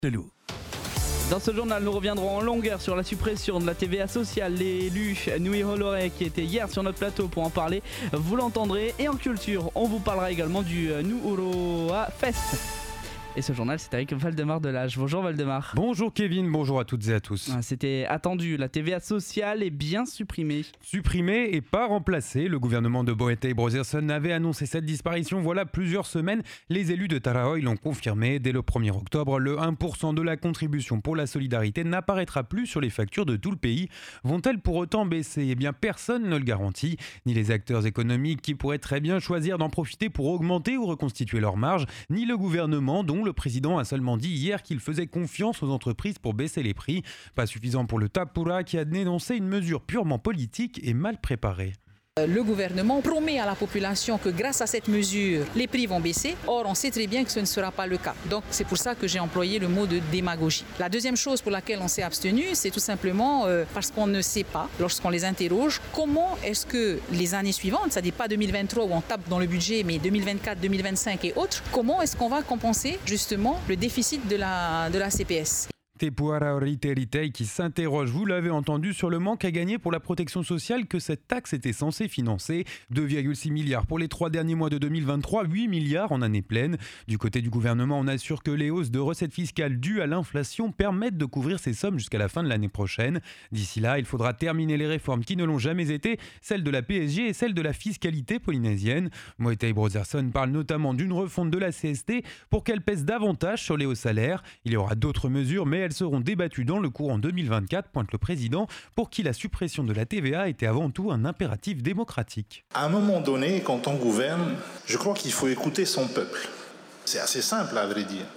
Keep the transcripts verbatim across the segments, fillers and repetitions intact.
Telou. Dans ce journal, nous reviendrons en longueur sur la suppression de la T V A sociale. L'élu Nui Holoré qui était hier sur notre plateau pour en parler, vous l'entendrez. Et en culture, on vous parlera également du Nuuroa Fest. Et ce journal, c'est avec Valdemar Delage. Bonjour Valdemar. Bonjour Kevin, bonjour à toutes et à tous. C'était attendu, la T V A sociale est bien supprimée. Supprimée et pas remplacée, le gouvernement de Boetei Brotherson avait annoncé cette disparition voilà plusieurs semaines. Les élus de Taraoi l'ont confirmé. Dès le premier octobre, le un pour cent de la contribution pour la solidarité n'apparaîtra plus sur les factures de tout le pays. Vont-elles pour autant baisser ? Eh bien, personne ne le garantit. Ni les acteurs économiques qui pourraient très bien choisir d'en profiter pour augmenter ou reconstituer leurs marges, ni le gouvernement dont le président a seulement dit hier qu'il faisait confiance aux entreprises pour baisser les prix. Pas suffisant pour le Tapura qui a dénoncé une mesure purement politique et mal préparée. Le gouvernement promet à la population que grâce à cette mesure, les prix vont baisser. Or, on sait très bien que ce ne sera pas le cas. Donc, c'est pour ça que j'ai employé le mot de démagogie. La deuxième chose pour laquelle on s'est abstenu, c'est tout simplement euh, parce qu'on ne sait pas, lorsqu'on les interroge, comment est-ce que les années suivantes, c'est-à-dire pas deux mille vingt-trois où on tape dans le budget, mais deux mille vingt-quatre, deux mille vingt-cinq et autres, comment est-ce qu'on va compenser justement le déficit de la, de la C P S ? Tepuara Oriteritei qui s'interroge, vous l'avez entendu, sur le manque à gagner pour la protection sociale que cette taxe était censée financer. deux virgule six milliards pour les trois derniers mois de deux mille vingt-trois, huit milliards en année pleine. Du côté du gouvernement, on assure que les hausses de recettes fiscales dues à l'inflation permettent de couvrir ces sommes jusqu'à la fin de l'année prochaine. D'ici là, il faudra terminer les réformes qui ne l'ont jamais été, celle de la P S G et celle de la fiscalité polynésienne. Boetei Brotherson parle notamment d'une refonte de la C S T pour qu'elle pèse davantage sur les hauts salaires. Il y aura d'autres mesures, mais elles seront débattues dans le courant deux mille vingt-quatre, pointe le président, pour qui la suppression de la T V A était avant tout un impératif démocratique. À un moment donné, quand on gouverne, je crois qu'il faut écouter son peuple. C'est assez simple, à vrai dire.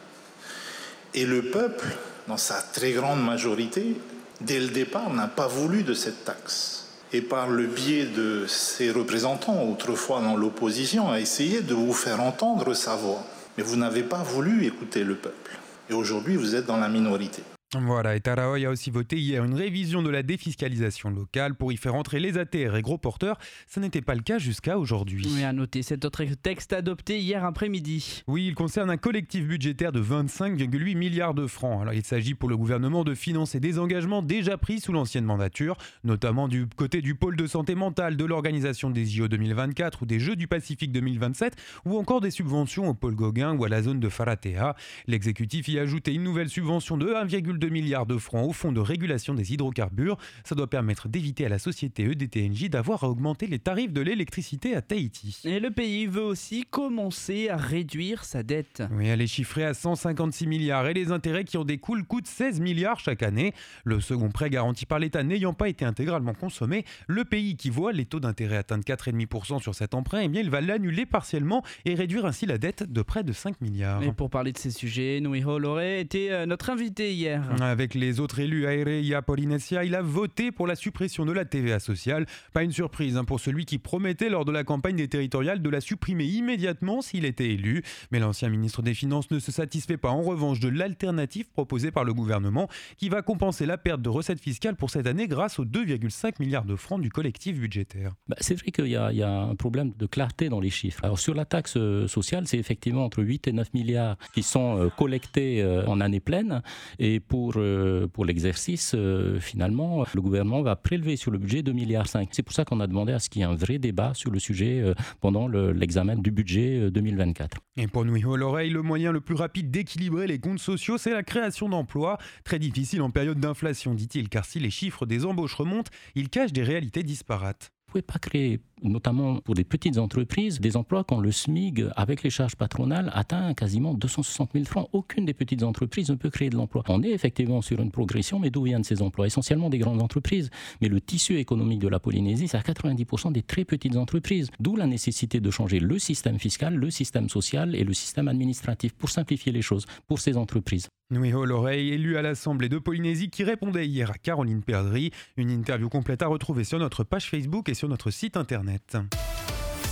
Et le peuple, dans sa très grande majorité, dès le départ, n'a pas voulu de cette taxe. Et par le biais de ses représentants, autrefois dans l'opposition, a essayé de vous faire entendre sa voix. Mais vous n'avez pas voulu écouter le peuple. Et aujourd'hui, vous êtes dans la minorité. Voilà, et Taraoi a aussi voté hier une révision de la défiscalisation locale pour y faire entrer les A T R et gros porteurs. Ça n'était pas le cas jusqu'à aujourd'hui. Oui, à noter cet autre texte adopté hier après-midi. Oui, il concerne un collectif budgétaire de vingt-cinq virgule huit milliards de francs. Alors, il s'agit pour le gouvernement de financer des engagements déjà pris sous l'ancienne mandature, notamment du côté du pôle de santé mentale, de l'organisation des J O deux mille vingt-quatre ou des Jeux du Pacifique deux mille vingt-sept, ou encore des subventions au pôle Gauguin ou à la zone de Faratea. L'exécutif y a ajouté une nouvelle subvention de un virgule deux milliards de francs au fonds de régulation des hydrocarbures. Ça doit permettre d'éviter à la société E D T N J d'avoir à augmenter les tarifs de l'électricité à Tahiti. Et le pays veut aussi commencer à réduire sa dette. Oui, elle est chiffrée à cent cinquante-six milliards et les intérêts qui en découlent coûtent seize milliards chaque année. Le second prêt garanti par l'État n'ayant pas été intégralement consommé, le pays qui voit les taux d'intérêt atteindre quatre virgule cinq pour cent sur cet emprunt, eh bien, il va l'annuler partiellement et réduire ainsi la dette de près de cinq milliards. Et pour parler de ces sujets, Nui Holoré était notre invité hier. Avec les autres élus Aireia Polynesia, il a voté pour la suppression de la T V A sociale. Pas une surprise hein, pour celui qui promettait lors de la campagne des territoriales de la supprimer immédiatement s'il était élu. Mais l'ancien ministre des Finances ne se satisfait pas en revanche de l'alternative proposée par le gouvernement qui va compenser la perte de recettes fiscales pour cette année grâce aux deux virgule cinq milliards de francs du collectif budgétaire. Bah, c'est vrai qu'il y a, il y a un problème de clarté dans les chiffres. Alors sur la taxe sociale, c'est effectivement entre huit et neuf milliards qui sont euh, collectés euh, en année pleine et pour euh, pour l'exercice, euh, finalement, le gouvernement va prélever sur le budget deux virgule cinq milliards. C'est pour ça qu'on a demandé à ce qu'il y ait un vrai débat sur le sujet euh, pendant le, l'examen du budget euh, deux mille vingt-quatre. Et pour Nui Holoré, le moyen le plus rapide d'équilibrer les comptes sociaux, c'est la création d'emplois. Très difficile en période d'inflation, dit-il, car si les chiffres des embauches remontent, ils cachent des réalités disparates. Vous ne pouvez pas créer, notamment pour des petites entreprises, des emplois quand le S M I G, avec les charges patronales, atteint quasiment deux cent soixante mille francs. Aucune des petites entreprises ne peut créer de l'emploi. On est effectivement sur une progression, mais d'où viennent ces emplois ? Essentiellement des grandes entreprises. Mais le tissu économique de la Polynésie, c'est à quatre-vingt-dix pour cent des très petites entreprises. D'où la nécessité de changer le système fiscal, le système social et le système administratif pour simplifier les choses pour ces entreprises. Nui Holoré, élu à l'Assemblée de Polynésie, qui répondait hier à Caroline Perdry. Une interview complète à retrouver sur notre page Facebook et sur notre site internet.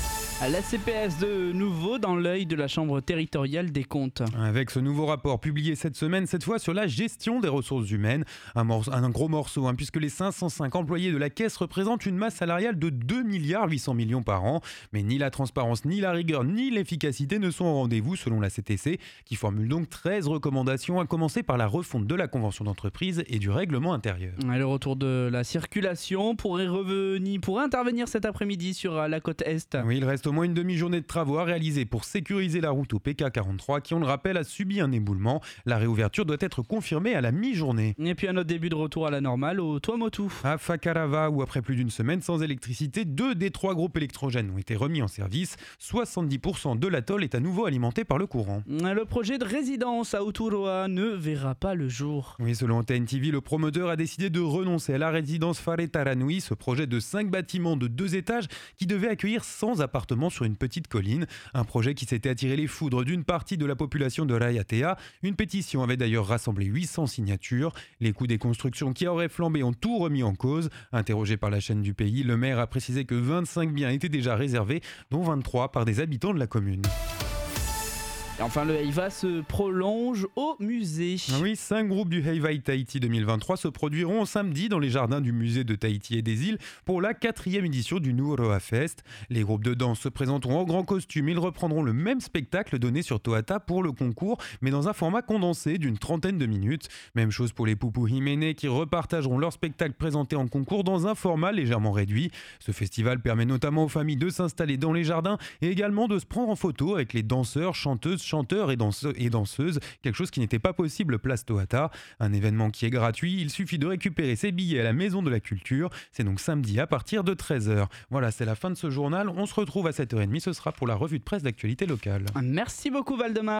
La C P S de nouveau dans l'œil de la Chambre territoriale des comptes. Avec ce nouveau rapport publié cette semaine, cette fois sur la gestion des ressources humaines, un, morceau, un gros morceau, hein, puisque les cinq cent cinq employés de la Caisse représentent une masse salariale de deux milliards huit cents millions par an. Mais ni la transparence, ni la rigueur, ni l'efficacité ne sont au rendez-vous selon la C T C, qui formule donc treize recommandations, à commencer par la refonte de la convention d'entreprise et du règlement intérieur. Et le retour de la circulation pourrait, revenir, pourrait intervenir cet après-midi sur la côte Est. Oui, il reste au moins une demi-journée de travaux à réaliser pour sécuriser la route au P K quarante-trois qui, on le rappelle, a subi un éboulement. La réouverture doit être confirmée à la mi-journée. Et puis un autre début de retour à la normale au Tuamotu. À Fakarava, où après plus d'une semaine sans électricité, deux des trois groupes électrogènes ont été remis en service. soixante-dix pour cent de l'atoll est à nouveau alimenté par le courant. Le projet de résidence à Uturoa ne verra pas le jour. Oui, selon T N T V, le promoteur a décidé de renoncer à la résidence Faretaranui, ce projet de cinq bâtiments de deux étages qui devait accueillir cent appartements sur une petite colline. Un projet qui s'était attiré les foudres d'une partie de la population de Raiatea. Une pétition avait d'ailleurs rassemblé huit cents signatures. Les coûts des constructions qui auraient flambé ont tout remis en cause. Interrogé par la chaîne du pays, le maire a précisé que vingt-cinq biens étaient déjà réservés, dont vingt-trois par des habitants de la commune. Et enfin, le Heiva se prolonge au musée. Oui, cinq groupes du Heiva Tahiti deux mille vingt-trois se produiront samedi dans les jardins du musée de Tahiti et des îles pour la quatrième édition du Nuuroa Fest. Les groupes de danse se présenteront en grand costume. Ils reprendront le même spectacle donné sur Tohata pour le concours, mais dans un format condensé d'une trentaine de minutes. Même chose pour les Pupu Himene qui repartageront leur spectacle présenté en concours dans un format légèrement réduit. Ce festival permet notamment aux familles de s'installer dans les jardins et également de se prendre en photo avec les danseurs, chanteuses, chanteurs et, danse- et danseuses, quelque chose qui n'était pas possible place Tohata. Un événement qui est gratuit, il suffit de récupérer ses billets à la Maison de la Culture. C'est donc samedi à partir de treize heures. Voilà, c'est la fin de ce journal. On se retrouve à sept heures trente, ce sera pour la revue de presse d'actualité locale. Merci beaucoup Valdemar.